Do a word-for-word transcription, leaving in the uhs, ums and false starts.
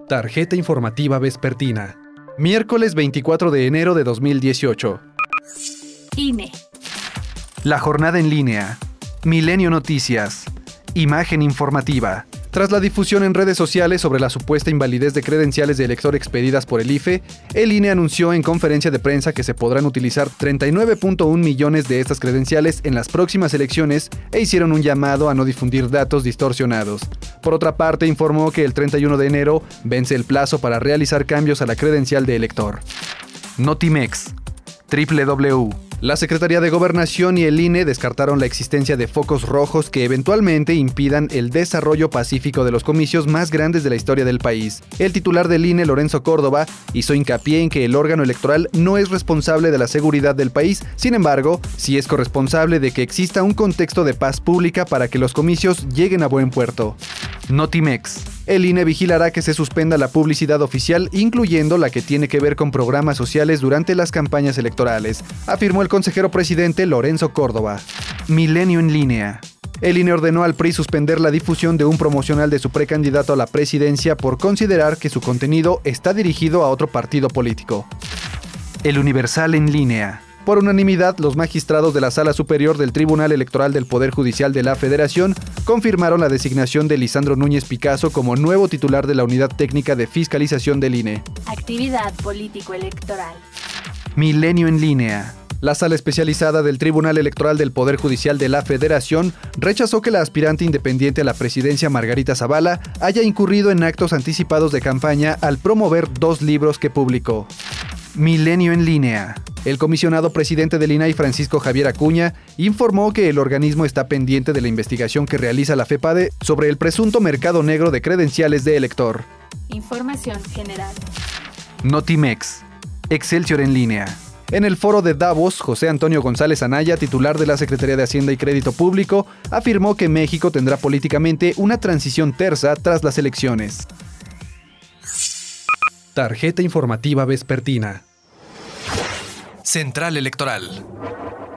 Tarjeta informativa vespertina. Miércoles veinticuatro de enero de dos mil dieciocho. I N E. La jornada en línea. Milenio Noticias. Imagen informativa. Tras la difusión en redes sociales sobre la supuesta invalidez de credenciales de elector expedidas por el I F E, el I N E anunció en conferencia de prensa que se podrán utilizar treinta y nueve punto uno millones de estas credenciales en las próximas elecciones e hicieron un llamado a no difundir datos distorsionados. Por otra parte, informó que el treinta y uno de enero vence el plazo para realizar cambios a la credencial de elector. Notimex. doble u doble u doble u. La Secretaría de Gobernación y el I N E descartaron la existencia de focos rojos que eventualmente impidan el desarrollo pacífico de los comicios más grandes de la historia del país. El titular del I N E, Lorenzo Córdoba, hizo hincapié en que el órgano electoral no es responsable de la seguridad del país, sin embargo, sí es corresponsable de que exista un contexto de paz pública para que los comicios lleguen a buen puerto. Notimex. El I N E vigilará que se suspenda la publicidad oficial, incluyendo la que tiene que ver con programas sociales durante las campañas electorales, afirmó el consejero presidente Lorenzo Córdoba. Milenio en línea. El I N E ordenó al P R I suspender la difusión de un promocional de su precandidato a la presidencia por considerar que su contenido está dirigido a otro partido político. El Universal en línea. Por unanimidad, los magistrados de la Sala Superior del Tribunal Electoral del Poder Judicial de la Federación confirmaron la designación de Lisandro Núñez Picasso como nuevo titular de la Unidad Técnica de Fiscalización del I N E. Actividad político-electoral. Milenio en línea. La Sala Especializada del Tribunal Electoral del Poder Judicial de la Federación rechazó que la aspirante independiente a la presidencia Margarita Zavala haya incurrido en actos anticipados de campaña al promover dos libros que publicó. Milenio en línea. El comisionado presidente del I N A I, Francisco Javier Acuña, informó que el organismo está pendiente de la investigación que realiza la FEPADE sobre el presunto mercado negro de credenciales de elector. Información general. Notimex. Excelsior en línea. En el foro de Davos, José Antonio González Anaya, titular de la Secretaría de Hacienda y Crédito Público, afirmó que México tendrá políticamente una transición tersa tras las elecciones. Tarjeta informativa vespertina. Central Electoral.